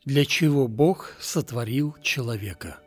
Для чего Бог сотворил человека?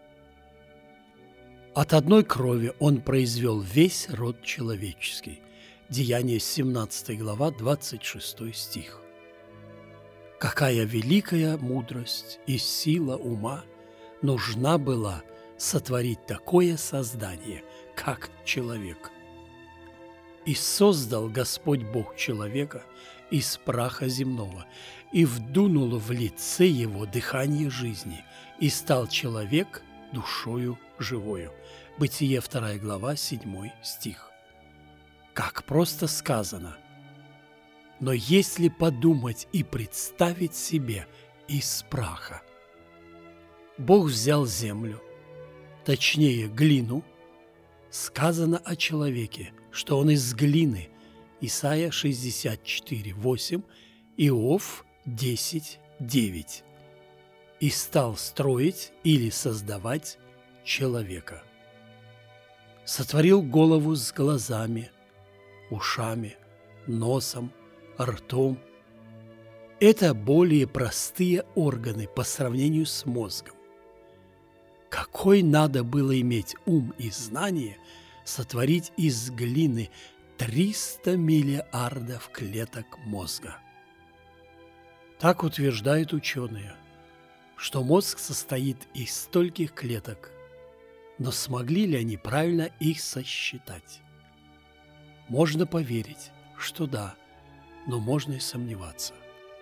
От одной крови Он произвел весь род человеческий. Деяние 17 глава, 26 стих. Какая великая мудрость и сила ума нужна была сотворить такое создание, как человек. «И создал Господь Бог человека из праха земного, и вдунул в лице его дыхание жизни, и стал человек душою живою». Бытие 2 глава, 7 стих. Как просто сказано. Но если подумать и представить себе из праха, Бог взял землю, точнее глину, сказано о человеке, что он из глины. Исайя 64, 8, Иов 10, 9. И стал строить или создавать человека. Сотворил голову с глазами, ушами, носом, ртом. Это более простые органы по сравнению с мозгом. Какой надо было иметь ум и знание сотворить из глины 300 миллиардов клеток мозга? Так утверждают ученые, что мозг состоит из стольких клеток, но смогли ли они правильно их сосчитать? Можно поверить, что да, но можно и сомневаться.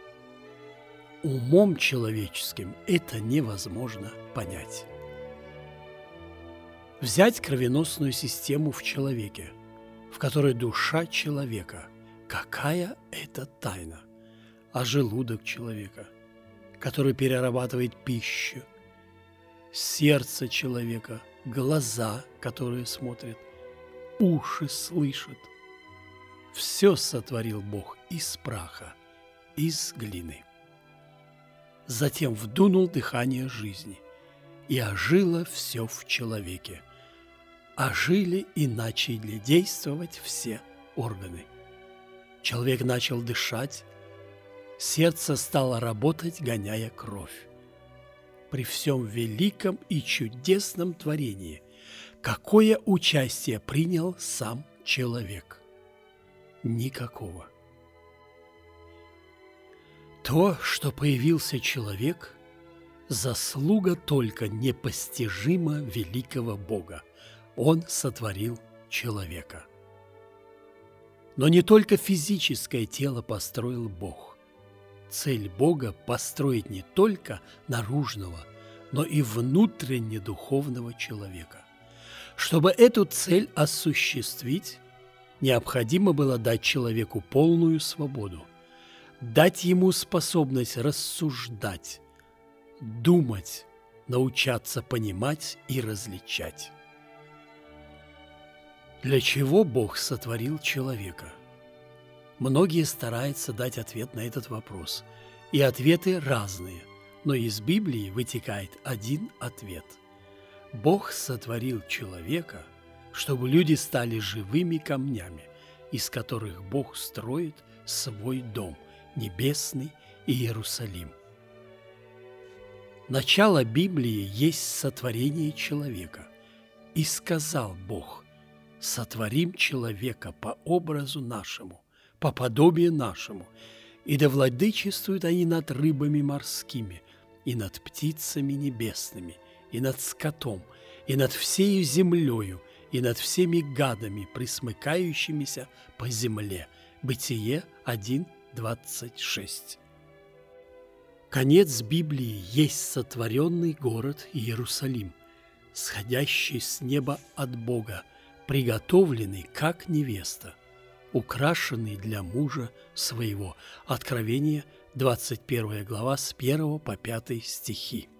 Умом человеческим это невозможно понять. Взять кровеносную систему в человеке, в которой душа человека. Какая это тайна? А желудок человека, который перерабатывает пищу, сердце человека, глаза, которые смотрят, уши слышат. Все сотворил Бог из праха, из глины. Затем вдунул дыхание жизни, и ожило все в человеке. Ожили и начали действовать все органы. Человек начал дышать, сердце стало работать, гоняя кровь. При всем великом и чудесном творении какое участие принял сам человек? Никакого. То, что появился человек, заслуга только непостижимо великого Бога. Он сотворил человека. Но не только физическое тело построил Бог. Цель Бога – построить не только наружного, но и внутренне духовного человека. Чтобы эту цель осуществить, необходимо было дать человеку полную свободу, дать ему способность рассуждать, думать, научаться понимать и различать. Для чего Бог сотворил человека? Многие стараются дать ответ на этот вопрос, и ответы разные, но из Библии вытекает один ответ. Бог сотворил человека, чтобы люди стали живыми камнями, из которых Бог строит свой дом, небесный Иерусалим. Начало Библии есть сотворение человека. И сказал Бог: «Сотворим человека по образу нашему, по подобию нашему, и да владычествуют они над рыбами морскими, и над птицами небесными, и над скотом, и над всею землею, и над всеми гадами, присмыкающимися по земле». Бытие 1:26. Конец Библии есть сотворенный город Иерусалим, сходящий с неба от Бога, приготовленный как невеста, украшенный для мужа своего. Откровение 21 глава с 1 по 5 стихи.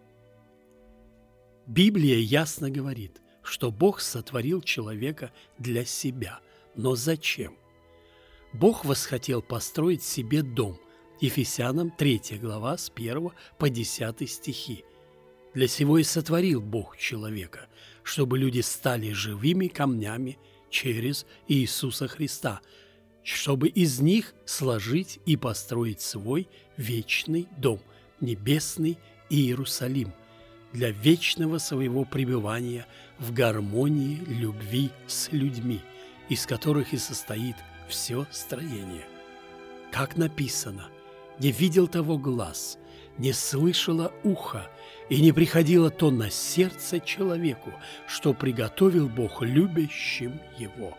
Библия ясно говорит, что Бог сотворил человека для себя. Но зачем? Бог восхотел построить себе дом. Ефесянам 3 глава с 1 по 10 стихи. Для сего и сотворил Бог человека, чтобы люди стали живыми камнями через Иисуса Христа, чтобы из них сложить и построить свой вечный дом, небесный Иерусалим для вечного своего пребывания в гармонии любви с людьми, из которых и состоит все строение. Как написано: «Не видел того глаз, не слышало ухо, и не приходило то на сердце человеку, что приготовил Бог любящим его».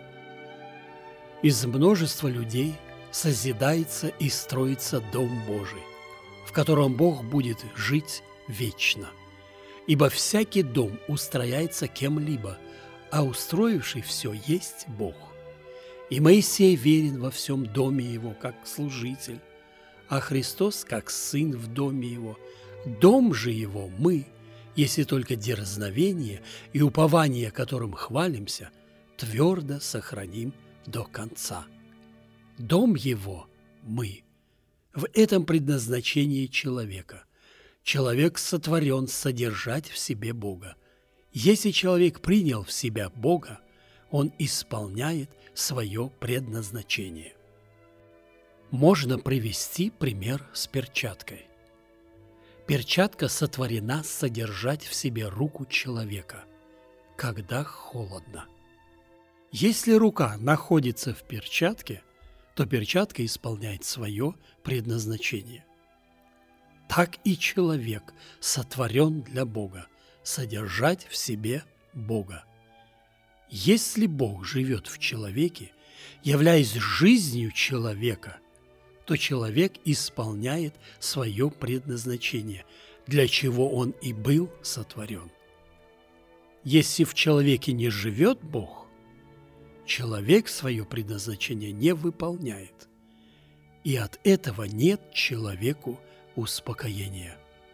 Из множества людей созидается и строится Дом Божий, в котором Бог будет жить вечно. Ибо всякий дом устрояется кем-либо, а устроивший все есть Бог. И Моисей верен во всем доме его, как служитель, а Христос, как сын в доме его. Дом же его мы, если только дерзновение и упование, которым хвалимся, твердо сохраним до конца. Дом его мы. В этом предназначение человека. Человек сотворен содержать в себе Бога. Если человек принял в себя Бога, он исполняет свое предназначение. Можно привести пример с перчаткой. Перчатка сотворена содержать в себе руку человека, когда холодно. Если рука находится в перчатке, то перчатка исполняет свое предназначение. Так и человек сотворен для Бога, содержать в себе Бога. Если Бог живет в человеке, являясь жизнью человека, то человек исполняет свое предназначение, для чего он и был сотворен. Если в человеке не живет Бог, человек свое предназначение не выполняет, и от этого нет человеку успокоения.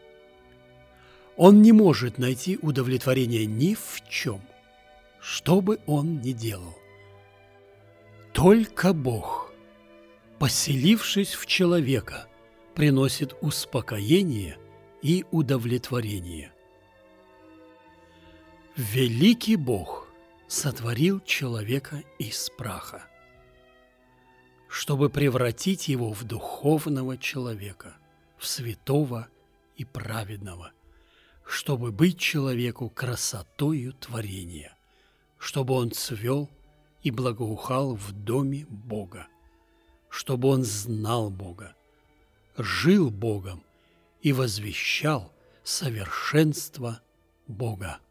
Он не может найти удовлетворения ни в чем, что бы он ни делал. Только Бог, поселившись в человека, приносит успокоение и удовлетворение. Великий Бог сотворил человека из праха, чтобы превратить его в духовного человека, в святого и праведного, чтобы быть человеку красотою творения, чтобы он цвел и благоухал в доме Бога, чтобы он знал Бога, жил Богом и возвещал совершенство Бога.